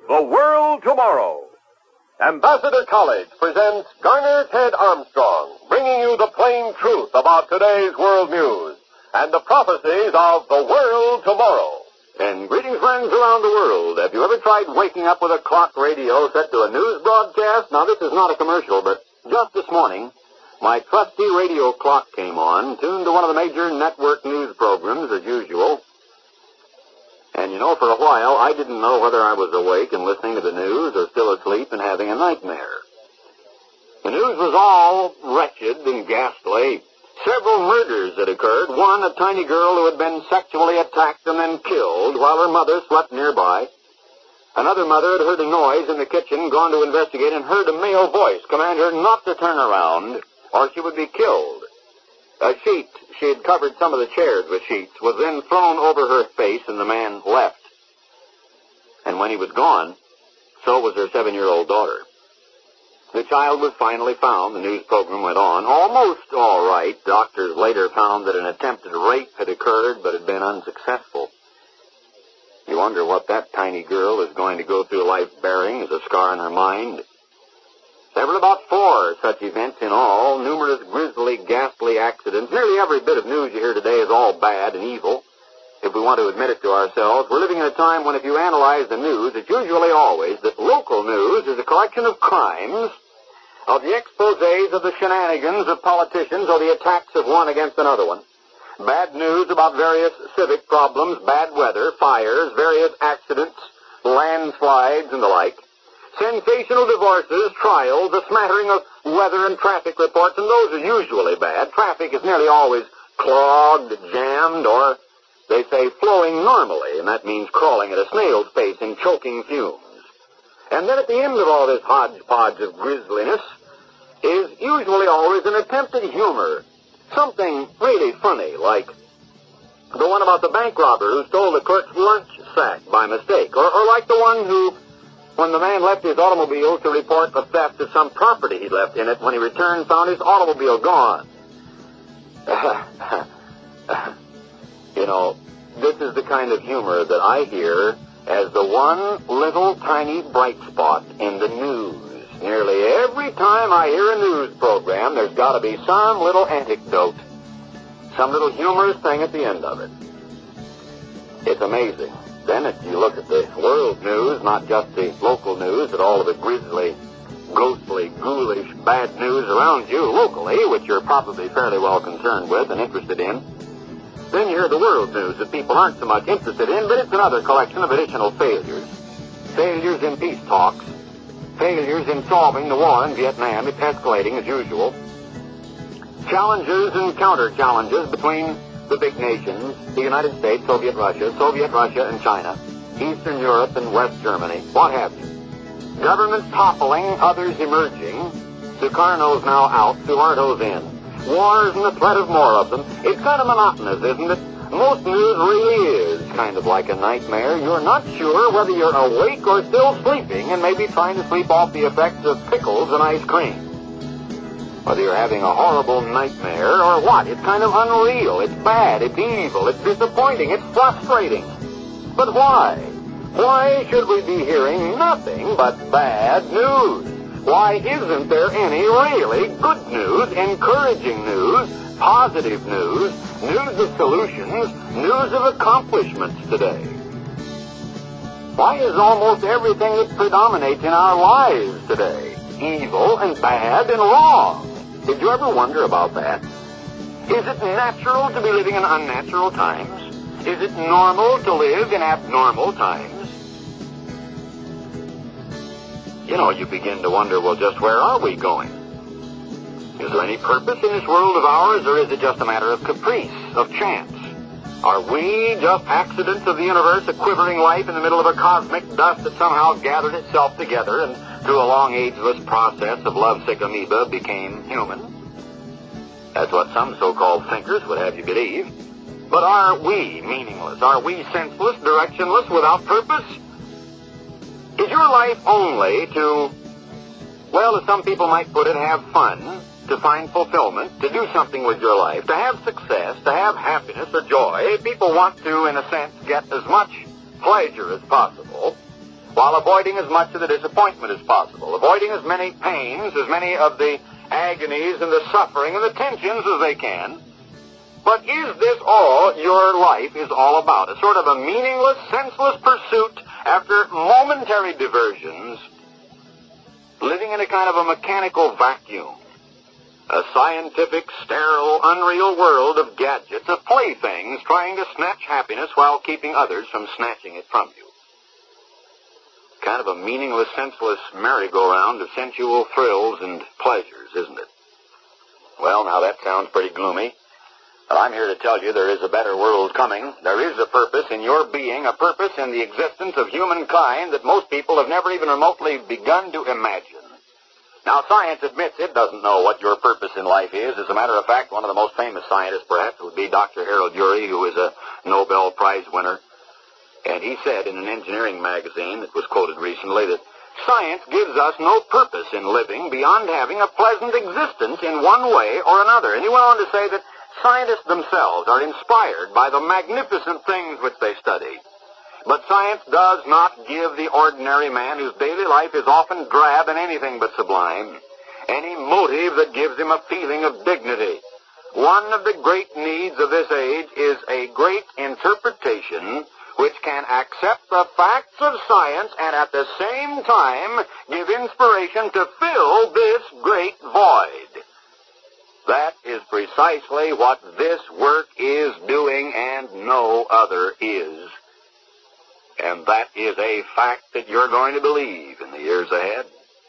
The World Tomorrow. Ambassador College presents Garner Ted Armstrong, bringing you the plain truth about today's world news and the prophecies of the world tomorrow. And greetings, friends around the world. Have you ever tried waking up with a clock radio set to a news broadcast? Now, this is not a commercial, but just this morning, my trusty radio clock came on, tuned to one of the major network news programs, as usual. And, you know, for a while, I didn't know whether I was awake and listening to the news or still asleep and having a nightmare. The news was all wretched and ghastly. Several murders had occurred. One, a tiny girl who had been sexually attacked and then killed while her mother slept nearby. Another mother had heard a noise in the kitchen, gone to investigate, and heard a male voice command her not to turn around or she would be killed. A sheet, she had covered some of the chairs with sheets, was then thrown over her face and the man left. And when he was gone, so was her 7-year-old daughter. The child was finally found. The news program went on. Almost all right. Doctors later found that an attempted rape had occurred but had been unsuccessful. You wonder what that tiny girl is going to go through life bearing as a scar in her mind. There were about 4 such events in all, numerous grisly, ghastly accidents. Nearly every bit of news you hear today is all bad and evil. If we want to admit it to ourselves, we're living in a time when if you analyze the news, it's usually always that local news is a collection of crimes, of the exposés of the shenanigans of politicians or the attacks of one against another one. Bad news about various civic problems, bad weather, fires, various accidents, landslides, and the like. Sensational divorces, trials, a smattering of weather and traffic reports, and those are usually bad. Traffic is nearly always clogged, jammed, or, they say, flowing normally, and that means crawling at a snail's pace in choking fumes. And then at the end of all this hodgepodge of grisliness is usually always an attempt at humor. Something really funny, like the one about the bank robber who stole the clerk's lunch sack by mistake, or like the one who, when the man left his automobile to report the theft of some property he'd left in it, when he returned, found his automobile gone. You know, this is the kind of humor that I hear as the one little tiny bright spot in the news. Nearly every time I hear a news program, there's got to be some little anecdote, some little humorous thing at the end of it. It's amazing. Then if you look at the world news, not just the local news, but all of the grisly, ghostly, ghoulish, bad news around you locally, which you're probably fairly well concerned with and interested in, then you hear the world news that people aren't so much interested in, but it's another collection of additional failures. Failures in peace talks. Failures in solving the war in Vietnam. It's escalating as usual. Challenges and counter-challenges between the big nations, the United States, Soviet Russia and China, Eastern Europe and West Germany, what have you. Governments toppling, others emerging, Sukarno's now out, Suharto's in. Wars and the threat of more of them. It's kind of monotonous, isn't it? Most news really is kind of like a nightmare. You're not sure whether you're awake or still sleeping and maybe trying to sleep off the effects of pickles and ice cream. Whether you're having a horrible nightmare or what, it's kind of unreal, it's bad, it's evil, it's disappointing, it's frustrating. But why? Why should we be hearing nothing but bad news? Why isn't there any really good news, encouraging news, positive news, news of solutions, news of accomplishments today? Why is almost everything that predominates in our lives today evil and bad and wrong? Did you ever wonder about that? Is it natural to be living in unnatural times? Is it normal to live in abnormal times? You know, you begin to wonder, well, just where are we going? Is there any purpose in this world of ours, or is it just a matter of caprice, of chance? Are we just accidents of the universe, a quivering life in the middle of a cosmic dust that somehow gathered itself together and through a long ageless process of lovesick amoeba became human? That's what some so-called thinkers would have you believe. But are we meaningless? Are we senseless, directionless, without purpose? Is your life only to, well, as some people might put it, have fun, to find fulfillment, to do something with your life, to have success, to have happiness or joy? People want to, in a sense, get as much pleasure as possible. while avoiding as much of the disappointment as possible, avoiding as many pains, as many of the agonies and the suffering and the tensions as they can. But is this all your life is all about? A sort of a meaningless, senseless pursuit after momentary diversions, living in a kind of a mechanical vacuum, a scientific, sterile, unreal world of gadgets, of playthings trying to snatch happiness while keeping others from snatching it from you. Kind of a meaningless, senseless merry-go-round of sensual thrills and pleasures, isn't it? Well, now that sounds pretty gloomy. But I'm here to tell you there is a better world coming. There is a purpose in your being, a purpose in the existence of humankind that most people have never even remotely begun to imagine. Now, science admits it doesn't know what your purpose in life is. As a matter of fact, one of the most famous scientists, perhaps, would be Dr. Harold Urey, who is a Nobel Prize winner. And he said in an engineering magazine that was quoted recently that science gives us no purpose in living beyond having a pleasant existence in one way or another. And he went on to say that scientists themselves are inspired by the magnificent things which they study. But science does not give the ordinary man, whose daily life is often drab and anything but sublime, any motive that gives him a feeling of dignity. One of the great needs of this age is a great interpretation which can accept the facts of science and at the same time give inspiration to fill this great void. That is precisely what this work is doing, and no other is. And that is a fact that you're going to believe in the years ahead.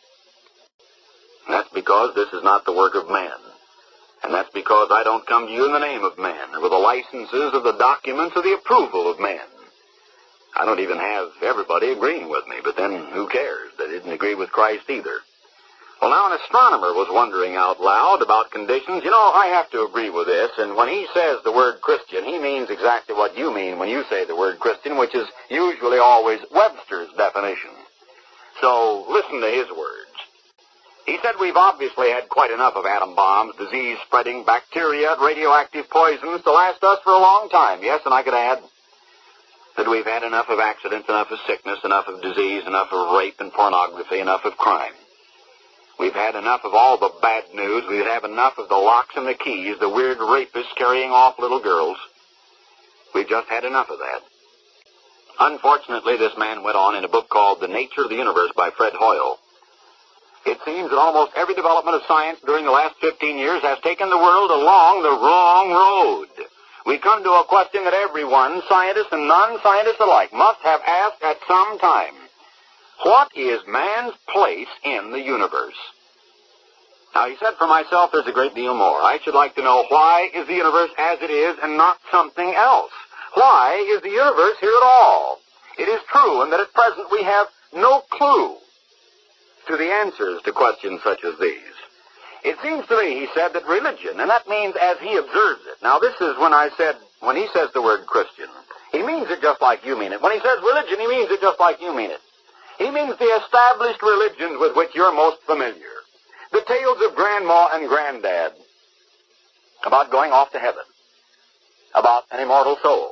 That's because this is not the work of man. And that's because I don't come to you in the name of man, or with the licenses of the documents of the approval of man. I don't even have everybody agreeing with me, but then who cares? They didn't agree with Christ either. Well, now an astronomer was wondering out loud about conditions. You know, I have to agree with this, and when he says the word Christian, he means exactly what you mean when you say the word Christian, which is usually always Webster's definition. So listen to his words. He said we've obviously had quite enough of atom bombs, disease-spreading bacteria, radioactive poisons to last us for a long time. Yes, and I could add that we've had enough of accidents, enough of sickness, enough of disease, enough of rape and pornography, enough of crime. We've had enough of all the bad news. We've had enough of the locks and the keys, the weird rapists carrying off little girls. We've just had enough of that. Unfortunately, this man went on in a book called The Nature of the Universe by Fred Hoyle. It seems that almost every development of science during the last 15 years has taken the world along the wrong road. We come to a question that everyone, scientists and non-scientists alike, must have asked at some time. What is man's place in the universe? Now, he said, for myself, there's a great deal more. I should like to know why is the universe as it is and not something else? Why is the universe here at all? It is true, and that at present we have no clue to the answers to questions such as these. It seems to me, he said, that religion, and that means as he observes it. Now, this is when he says the word Christian, he means it just like you mean it. When he says religion, he means it just like you mean it. He means the established religions with which you're most familiar. The tales of Grandma and Granddad about going off to heaven, about an immortal soul,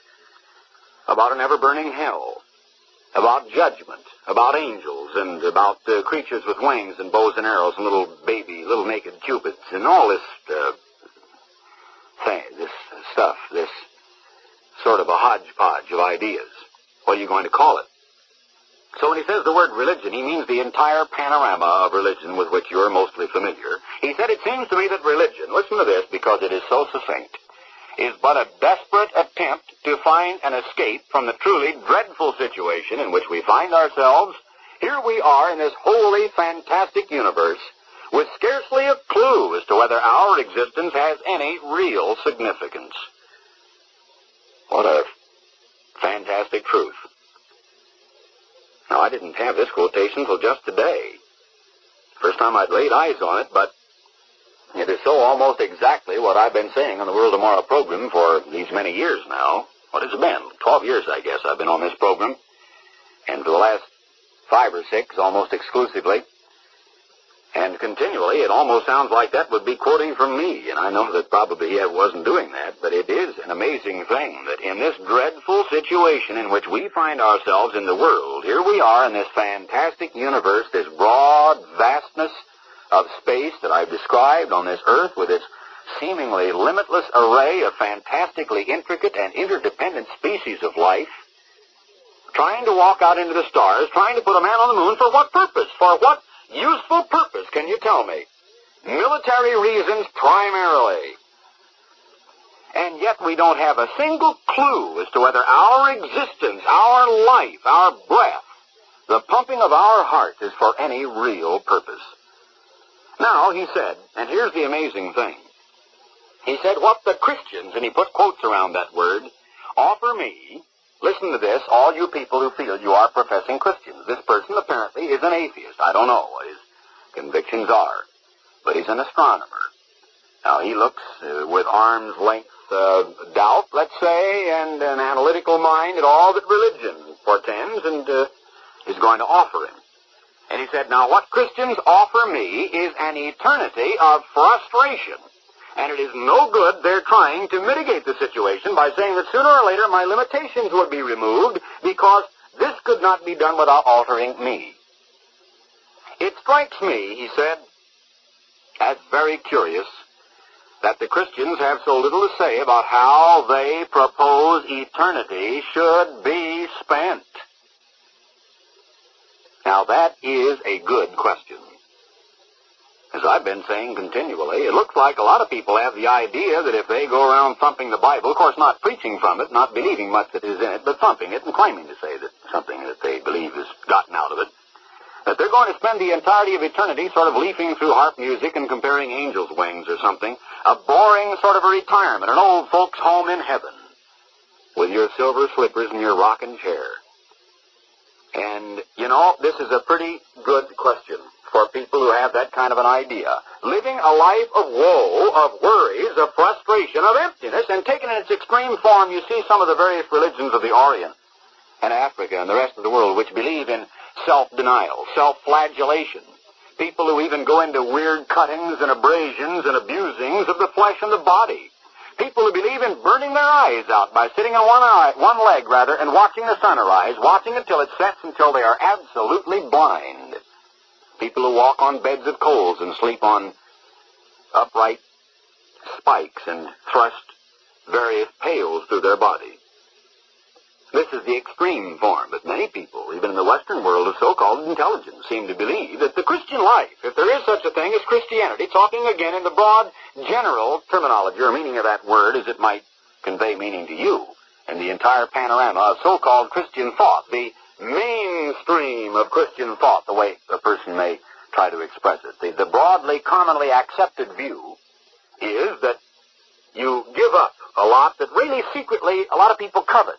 about an ever-burning hell, about judgment, about angels, and about creatures with wings and bows and arrows and little naked cupids, and all this stuff, this sort of a hodgepodge of ideas. What are you going to call it? So when he says the word religion, he means the entire panorama of religion with which you're mostly familiar. He said, it seems to me that religion, listen to this because it is so succinct, is but a desperate attempt to find an escape from the truly dreadful situation in which we find ourselves. Here we are in this wholly fantastic universe with scarcely a clue as to whether our existence has any real significance. What a fantastic truth. Now, I didn't have this quotation till just today. First time I'd laid eyes on it, but it is so almost exactly what I've been saying on the World Tomorrow program for these many years now. What has it been? 12 years, I guess, I've been on this program. And for the last 5 or 6, almost exclusively. And continually, it almost sounds like that would be quoting from me, and I know that probably I wasn't doing that, but it is an amazing thing that in this dreadful situation in which we find ourselves in the world, here we are in this fantastic universe, this broad vastness of space that I've described on this earth with its seemingly limitless array of fantastically intricate and interdependent species of life, trying to walk out into the stars, trying to put a man on the moon, for what purpose? For what useful purpose, can you tell me? Military reasons primarily. And yet we don't have a single clue as to whether our existence, our life, our breath, the pumping of our heart is for any real purpose. Now, he said, and here's the amazing thing, he said, what the Christians, and he put quotes around that word, offer me, listen to this, all you people who feel you are professing Christians. This person apparently is an atheist. I don't know what his convictions are, but he's an astronomer. Now, he looks with arm's length doubt, let's say, and an analytical mind at all that religion portends and is going to offer him. And he said, now, what Christians offer me is an eternity of frustration. And it is no good they're trying to mitigate the situation by saying that sooner or later my limitations would be removed because this could not be done without altering me. It strikes me, he said, as very curious that the Christians have so little to say about how they propose eternity should be spent. Now that is a good question. As I've been saying continually, it looks like a lot of people have the idea that if they go around thumping the Bible, of course not preaching from it, not believing much that is in it, but thumping it and claiming to say that something that they believe is gotten out of it, that they're going to spend the entirety of eternity sort of leafing through harp music and comparing angels' wings or something, a boring sort of a retirement, an old folks' home in heaven, with your silver slippers and your rocking chair. And, you know, this is a pretty good question for people who have that kind of an idea. Living a life of woe, of worries, of frustration, of emptiness, and taken in its extreme form, you see some of the various religions of the Orient and Africa and the rest of the world which believe in self-denial, self-flagellation. People who even go into weird cuttings and abrasions and abusings of the flesh and the body. People who believe in burning their eyes out by sitting on one leg, and watching the sun arise, watching until it sets until they are absolutely blind. People who walk on beds of coals and sleep on upright spikes and thrust various pails through their body. This is the extreme form, but many people, even in the Western world of so-called intelligence, seem to believe that the Christian life, if there is such a thing as Christianity, talking again in the broad general terminology or meaning of that word as it might convey meaning to you, and the entire panorama of so-called Christian thought, the mainstream of Christian thought, the way a person may try to express it. The broadly, commonly accepted view is that you give up a lot that really secretly a lot of people covet.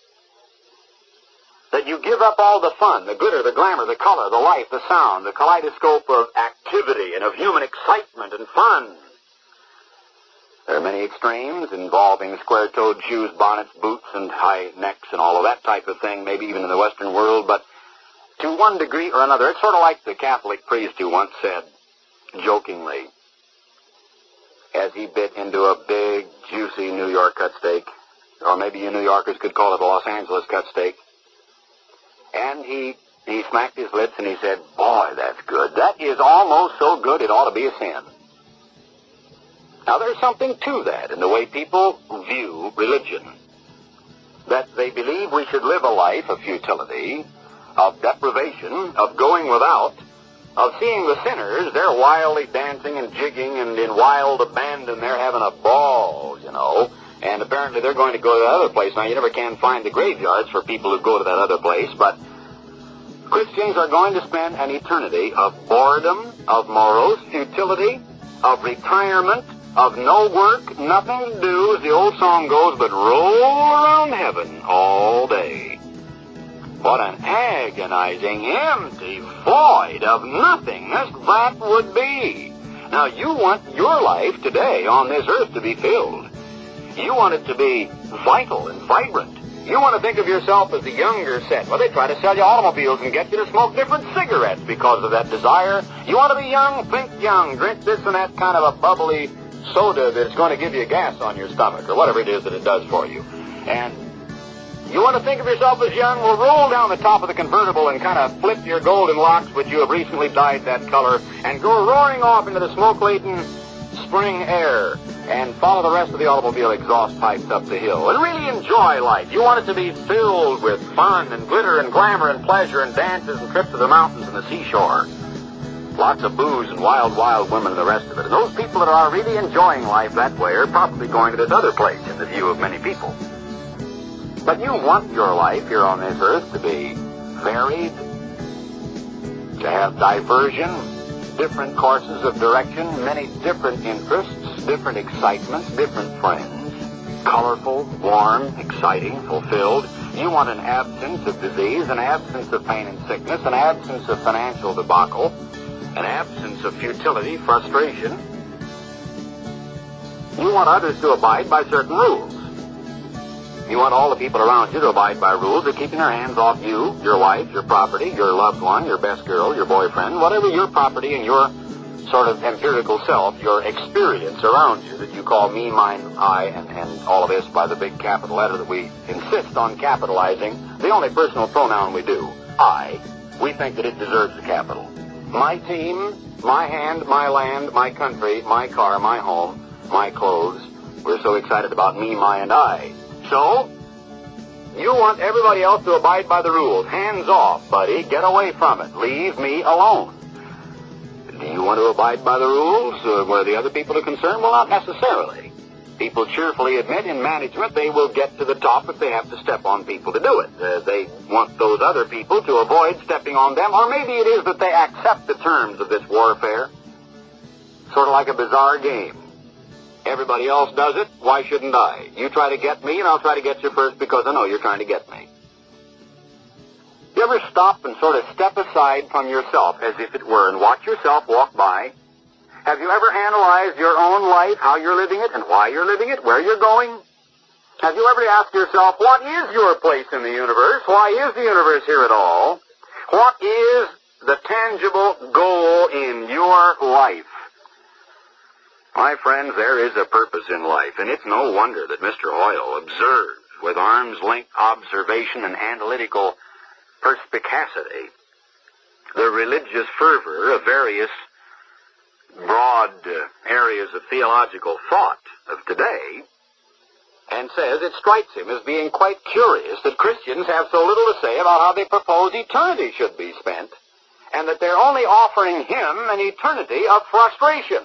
That you give up all the fun, the glitter, the glamour, the color, the life, the sound, the kaleidoscope of activity and of human excitement and fun. There are many extremes involving square-toed shoes, bonnets, boots, and high necks and all of that type of thing, maybe even in the Western world, but to one degree or another, it's sort of like the Catholic priest who once said, jokingly, as he bit into a big, juicy New York cut steak, or maybe you New Yorkers could call it a Los Angeles cut steak, and he smacked his lips and he said, boy, that's good. That is almost so good it ought to be a sin. Now, there's something to that in the way people view religion. That they believe we should live a life of futility, of deprivation, of going without, of seeing the sinners, they're wildly dancing and jigging and in wild abandon, they're having a ball, you know. And apparently they're going to go to that other place. Now, you never can find the graveyards for people who go to that other place, but Christians are going to spend an eternity of boredom, of morose futility, of retirement, of no work, nothing to do, as the old song goes, but roll around heaven all day. What an agonizing, empty void of nothingness that would be. Now, you want your life today on this earth to be filled. You want it to be vital and vibrant. You want to think of yourself as the younger set. Well, they try to sell you automobiles and get you to smoke different cigarettes because of that desire. You want to be young? Think young. Drink this and that kind of a bubbly soda that's going to give you gas on your stomach or whatever it is that it does for you. And you want to think of yourself as young? Well, roll down the top of the convertible and kind of flip your golden locks, which you have recently dyed that color, and go roaring off into the smoke-laden spring air and follow the rest of the automobile exhaust pipes up the hill and really enjoy life. You want it to be filled with fun and glitter and glamour and pleasure and dances and trips to the mountains and the seashore. Lots of booze and wild, wild women and the rest of it. And those people that are really enjoying life that way are probably going to this other place in the view of many people. But you want your life here on this earth to be varied, to have diversion, different courses of direction, many different interests, different excitements, different friends, colorful, warm, exciting, fulfilled. You want an absence of disease, an absence of pain and sickness, an absence of financial debacle, an absence of futility, frustration. You want others to abide by certain rules. You want all the people around you to abide by rules of keeping their hands off you, your wife, your property, your loved one, your best girl, your boyfriend, whatever your property and your sort of empirical self, your experience around you that you call me, mine, I, and all of this by the big capital letter that we insist on capitalizing, the only personal pronoun we do, I. We think that it deserves the capital. My team, my hand, my land, my country, my car, my home, my clothes. We're so excited about me, my, and I. So, you want everybody else to abide by the rules. Hands off, buddy. Get away from it. Leave me alone. Do you want to abide by the rules where the other people are concerned? Well, not necessarily. People cheerfully admit in management they will get to the top if they have to step on people to do it. They want those other people to avoid stepping on them, or maybe it is that they accept the terms of this warfare. Sort of like a bizarre game. Everybody else does it, why shouldn't I? You try to get me, and I'll try to get you first because I know you're trying to get me. You ever stop and sort of step aside from yourself as if it were and watch yourself walk by? Have you ever analyzed your own life, how you're living it, and why you're living it, where you're going? Have you ever asked yourself, what is your place in the universe? Why is the universe here at all? What is the tangible goal in your life? My friends, there is a purpose in life, and it's no wonder that Mr. Hoyle observed with arm's-length observation and analytical perspicacity the religious fervor of various broad areas of theological thought of today, and says it strikes him as being quite curious that Christians have so little to say about how they propose eternity should be spent, and that they're only offering him an eternity of frustration.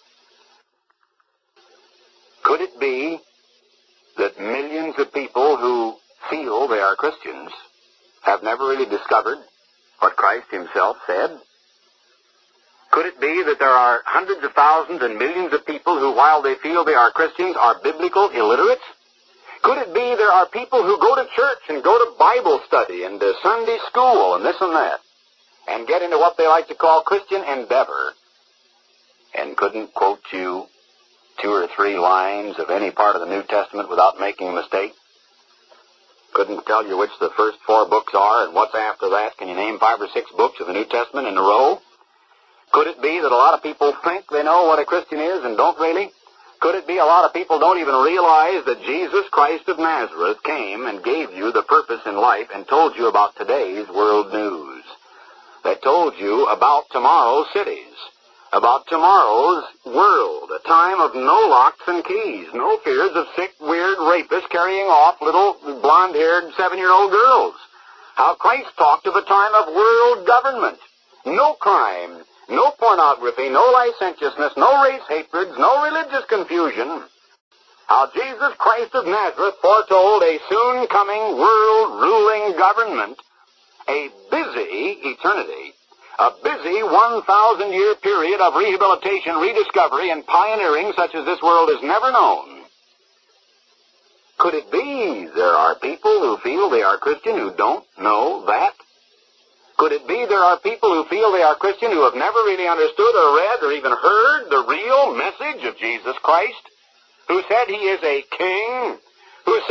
Could it be that millions of people who feel they are Christians have never really discovered what Christ himself said? Could it be that there are hundreds of thousands and millions of people who, while they feel they are Christians, are biblical illiterates? Could it be there are people who go to church and go to Bible study and to Sunday school and this and that, and get into what they like to call Christian endeavor, and couldn't quote you 2 or 3 lines of any part of the New Testament without making a mistake? Couldn't tell you which the first 4 books are and what's after that? Can you name 5 or 6 books of the New Testament in a row? Could it be that a lot of people think they know what a Christian is and don't really? Could it be a lot of people don't even realize that Jesus Christ of Nazareth came and gave you the purpose in life and told you about today's world news? That told you about tomorrow's cities, about tomorrow's world, a time of no locks and keys, no fears of sick, weird rapists carrying off little blonde-haired 7-year-old girls. How Christ talked of a time of world government, no crime, no pornography, no licentiousness, no race hatreds, no religious confusion. How Jesus Christ of Nazareth foretold a soon-coming world-ruling government, a busy eternity, a busy 1,000-year period of rehabilitation, rediscovery, and pioneering such as this world has never known. Could it be there are people who feel they are Christian who don't know that? Could it be there are people who feel they are Christian who have never really understood or read or even heard the real message of Jesus Christ, who said he is a king, who said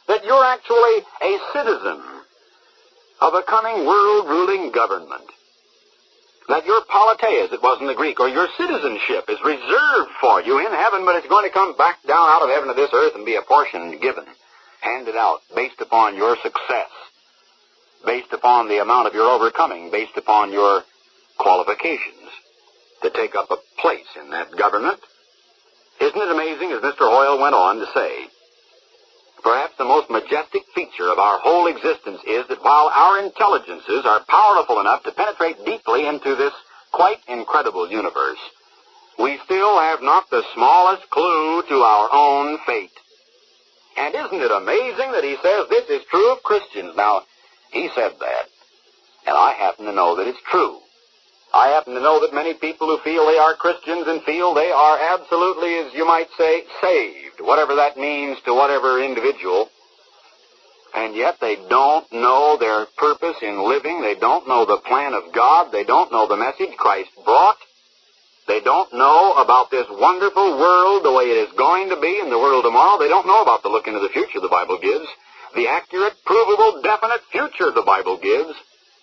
that you're actually a citizen of a coming world-ruling government. That your politeia, as it was in the Greek, or your citizenship is reserved for you in heaven, but it's going to come back down out of heaven to this earth and be apportioned, given, handed out, based upon your success, based upon the amount of your overcoming, based upon your qualifications to take up a place in that government. Isn't it amazing, as Mr. Hoyle went on to say, perhaps the most majestic feature of our whole existence is that while our intelligences are powerful enough to penetrate deeply into this quite incredible universe, we still have not the smallest clue to our own fate. And isn't it amazing that he says this is true of Christians? Now, he said that, and I happen to know that it's true. I happen to know that many people who feel they are Christians and feel they are absolutely, as you might say, saved, whatever that means to whatever individual, and yet they don't know their purpose in living. They don't know the plan of God. They don't know the message Christ brought. They don't know about this wonderful world the way it is going to be in the world tomorrow. They don't know about the look into the future the Bible gives, the accurate, provable, definite future the Bible gives.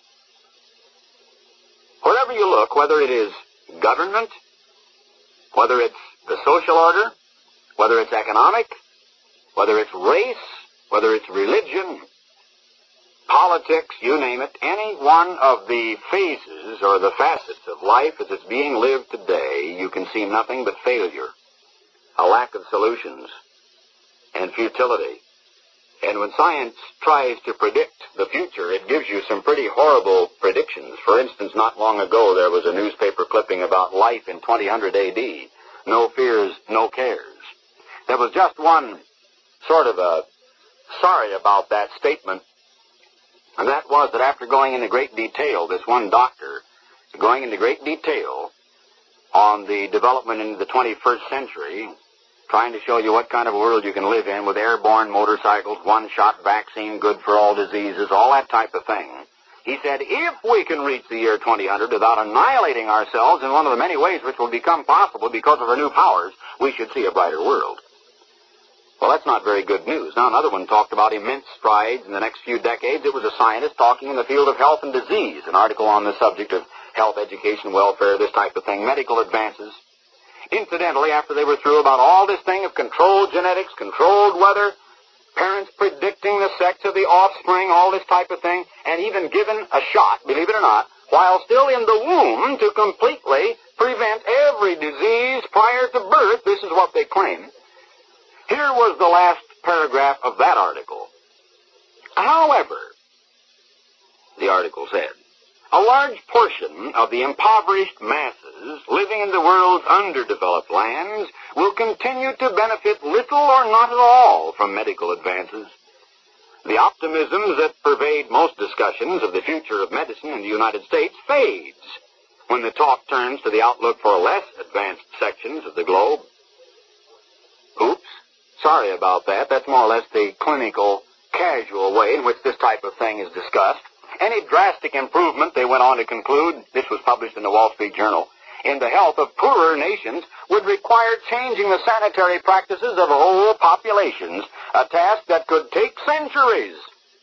Wherever you look, whether it is government, whether it's the social order, whether it's economic, whether it's race, whether it's religion, politics, you name it, any one of the phases or the facets of life as it's being lived today, you can see nothing but failure, a lack of solutions, and futility. And when science tries to predict the future, it gives you some pretty horrible predictions. For instance, not long ago there was a newspaper clipping about life in 2000 A.D. No fears, no cares. There was just one sort of a sorry about that statement, and that was that after going into great detail, this one doctor, going into great detail on the development into the 21st century, trying to show you what kind of a world you can live in with airborne motorcycles, one-shot vaccine, good for all diseases, all that type of thing. He said, if we can reach the year 2000 without annihilating ourselves in one of the many ways which will become possible because of our new powers, we should see a brighter world. Well, that's not very good news. Now, another one talked about immense strides in the next few decades. It was a scientist talking in the field of health and disease, an article on the subject of health, education, welfare, this type of thing, medical advances. Incidentally, after they were through about all this thing of controlled genetics, controlled weather, parents predicting the sex of the offspring, all this type of thing, and even given a shot, believe it or not, while still in the womb to completely prevent every disease prior to birth, this is what they claim. Here was the last paragraph of that article. However, the article said, a large portion of the impoverished masses living in the world's underdeveloped lands will continue to benefit little or not at all from medical advances. The optimisms that pervade most discussions of the future of medicine in the United States fades when the talk turns to the outlook for less advanced sections of the globe. Oops, sorry about that. That's more or less the clinical, casual way in which this type of thing is discussed. Any drastic improvement, they went on to conclude, this was published in the Wall Street Journal, in the health of poorer nations would require changing the sanitary practices of whole populations, a task that could take centuries.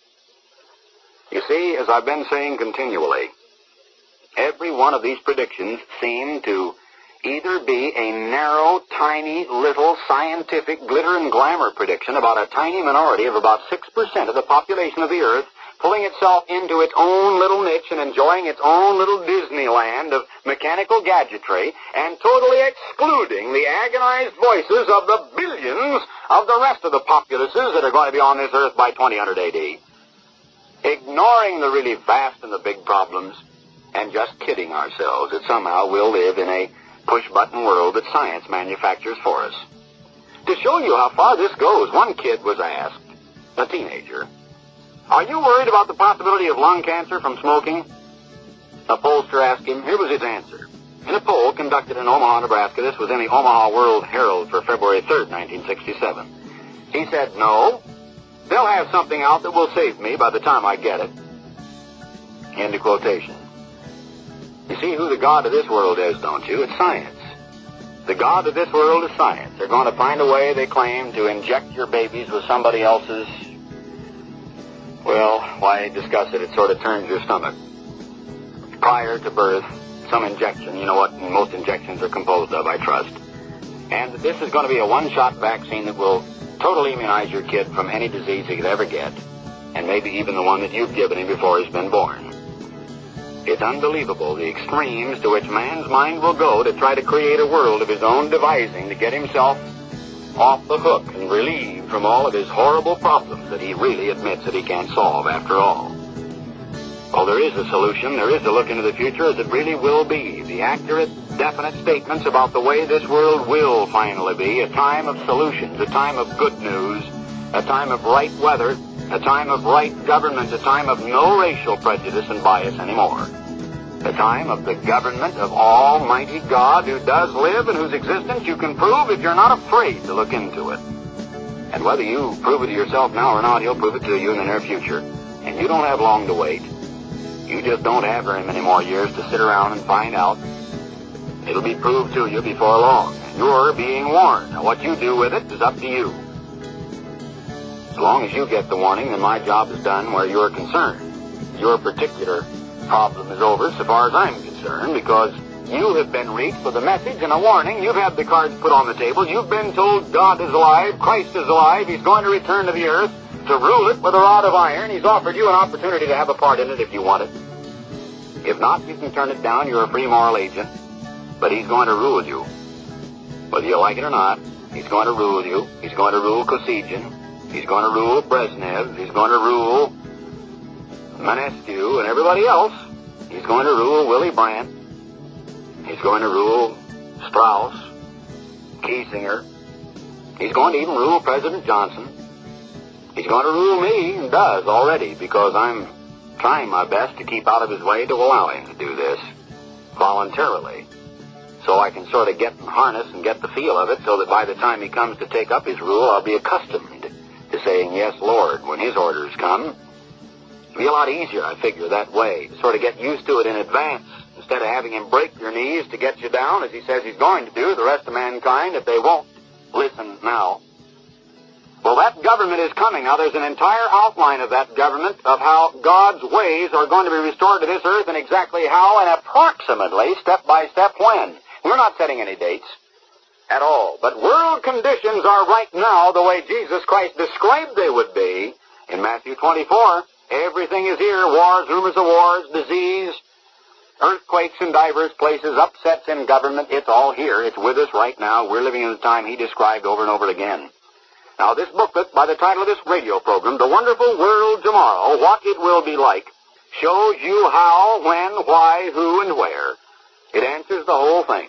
You see, as I've been saying continually, every one of these predictions seem to either be a narrow, tiny, little scientific glitter and glamour prediction about a tiny minority of about 6% of the population of the earth pulling itself into its own little niche and enjoying its own little Disneyland of mechanical gadgetry and totally excluding the agonized voices of the billions of the rest of the populaces that are going to be on this earth by 2000 A.D. Ignoring the really vast and the big problems and just kidding ourselves that somehow we'll live in a push-button world that science manufactures for us. To show you how far this goes, one kid was asked, a teenager, are you worried about the possibility of lung cancer from smoking? A pollster asked him. Here was his answer. In a poll conducted in Omaha, Nebraska, this was in the Omaha World Herald for February 3rd, 1967. He said, no, they'll have something out that will save me by the time I get it. End of quotation. You see who the God of this world is, don't you? It's science. The God of this world is science. They're going to find a way, they claim, to inject your babies with somebody else's Well, why discuss it? It sort of turns your stomach. Prior to birth, some injection, you know what most injections are composed of, I trust. And this is going to be a one-shot vaccine that will totally immunize your kid from any disease he could ever get, and maybe even the one that you've given him before he's been born. It's unbelievable, the extremes to which man's mind will go to try to create a world of his own devising to get himself off the hook and relieved from all of his horrible problems that he really admits that he can't solve after all. Well, there is a solution. There is a look into the future as it really will be. The accurate, definite statements about the way this world will finally be. A time of solutions, a time of good news, a time of right weather, a time of right government, a time of no racial prejudice and bias anymore. A time of the government of Almighty God who does live and whose existence you can prove if you're not afraid to look into it. And whether you prove it to yourself now or not, he'll prove it to you in the near future. And you don't have long to wait. You just don't have very many more years to sit around and find out. It'll be proved to you before long. And you're being warned. Now, what you do with it is up to you. As long as you get the warning, then my job is done where you're concerned. Your particular problem is over so far as I'm concerned, because you have been reached with a message and a warning. You've had the cards put on the table. You've been told God is alive, Christ is alive, he's going to return to the earth to rule it with a rod of iron. He's offered you an opportunity to have a part in it if you want it. If not, you can turn it down. You're a free moral agent. But he's going to rule you. Whether you like it or not, he's going to rule you. He's going to rule Kosygin. He's going to rule Brezhnev. He's going to rule Manescu and everybody else. He's going to rule Willy Brandt. He's going to rule Strauss, Kiesinger. He's going to even rule President Johnson. He's going to rule me, and does already, because I'm trying my best to keep out of his way to allow him to do this voluntarily, so I can sort of get in harness and get the feel of it, so that by the time he comes to take up his rule, I'll be accustomed to saying, yes, Lord, when his orders come. It'll be a lot easier, I figure, that way, to sort of get used to it in advance, instead of having him break your knees to get you down, as he says he's going to do, the rest of mankind, if they won't listen now. Well, that government is coming. Now, there's an entire outline of that government, of how God's ways are going to be restored to this earth, and exactly how, and approximately, step by step, when. We're not setting any dates at all. But world conditions are right now the way Jesus Christ described they would be in Matthew 24. Everything is here. Wars, rumors of wars, disease, earthquakes in diverse places, upsets in government. It's all here. It's with us right now. We're living in the time he described over and over again. Now, this booklet, by the title of this radio program, The Wonderful World Tomorrow, What It Will Be Like, shows you how, when, why, who, and where. It answers the whole thing.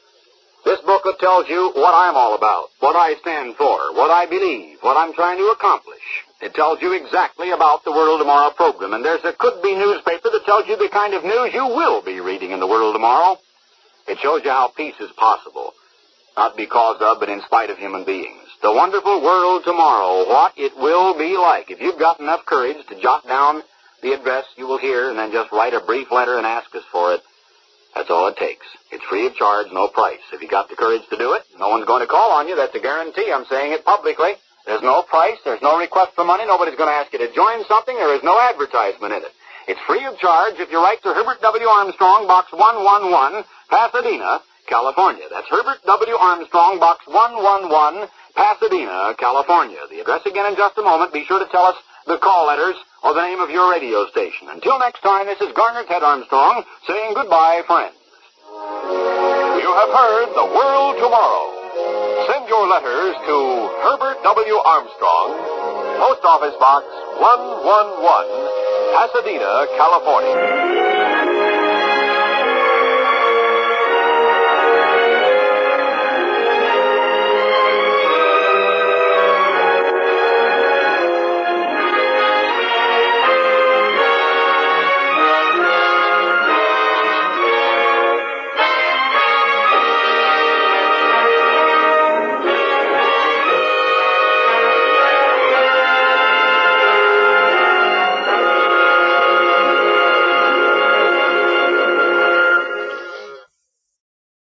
This booklet tells you what I'm all about, what I stand for, what I believe, what I'm trying to accomplish. It tells you exactly about the World Tomorrow program, and there's a could-be newspaper that tells you the kind of news you will be reading in the World Tomorrow. It shows you how peace is possible, not because of, but in spite of human beings. The Wonderful World Tomorrow, What It Will Be Like. If you've got enough courage to jot down the address you will hear and then just write a brief letter and ask us for it, that's all it takes. It's free of charge, no price. If you got the courage to do it, no one's going to call on you. That's a guarantee. I'm saying it publicly. There's no price. There's no request for money. Nobody's going to ask you to join something. There is no advertisement in it. It's free of charge if you write to Herbert W. Armstrong, Box 111, Pasadena, California. That's Herbert W. Armstrong, Box 111, Pasadena, California. The address again in just a moment. Be sure to tell us the call letters or the name of your radio station. Until next time, this is Garner Ted Armstrong saying goodbye, friends. You have heard The World Tomorrow. Send your letters to Herbert W. Armstrong, Post Office Box 111, Pasadena, California.